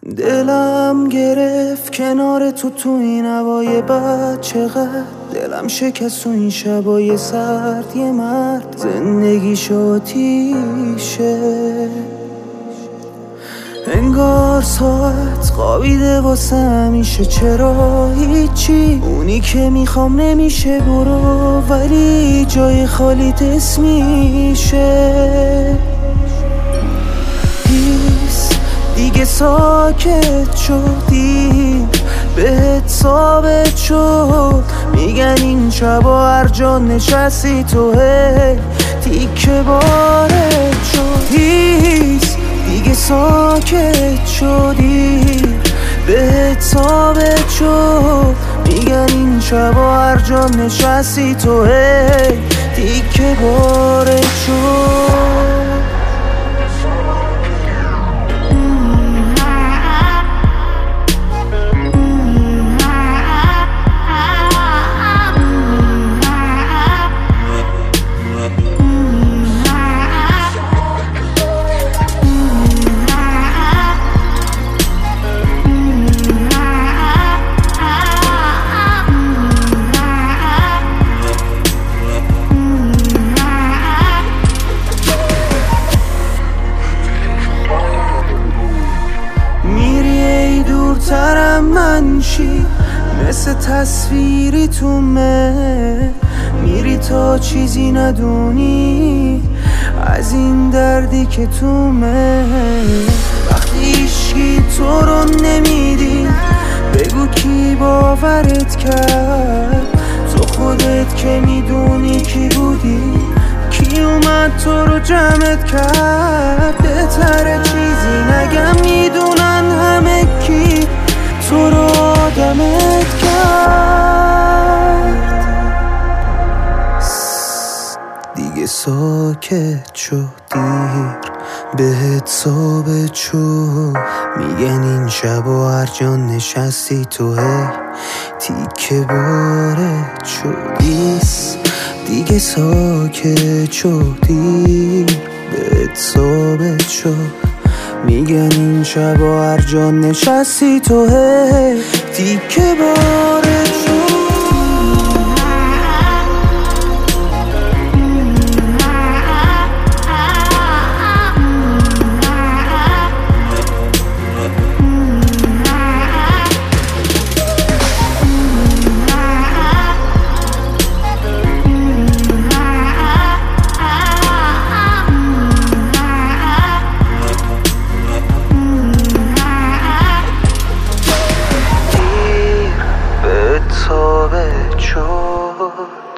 دلم گرفت کنار تو این هوای بد، چقدر دلم شکست و این شبای سرد. یه مرد زندگیش آتیشه، انگار ساعت خوابیده واسه همیشه. چرا هیچی اونی که میخوام نمیشه، برو ولی جای خالیت اسم میشه. دیگه ساکت شدی، بهت ثابت شد، میگن این شبا هر جا نشستی تو هی تیکه بارت شد. دیگه ساکت شدی، بهت ثابت شد، میگن این شبا هر جا نشستی تو هی تیکه بارت شد. دورترم منشی مثل تصویری تو میری تا چیزی ندونی از این دردی که تو وقتی هیچکی تو رو نمیدی، بگو کی باورت کرد؟ تو خودت که میدونی کی بودی، کی اومد تو رو جمعت کرد؟ بهتره چیزی نگم، میدونن همه کی تو رو آدمت کرد. دیگه ساکت شد، دیر بهت ثابت شد، میگن این شبا هر جا نشستی تو هی تیکه بارت شدی. دیگه ساکت شدی، بهت ثابت شد، میگن این شبا هر جا نشستی تو هی تیکه بارت شد. ثابت شد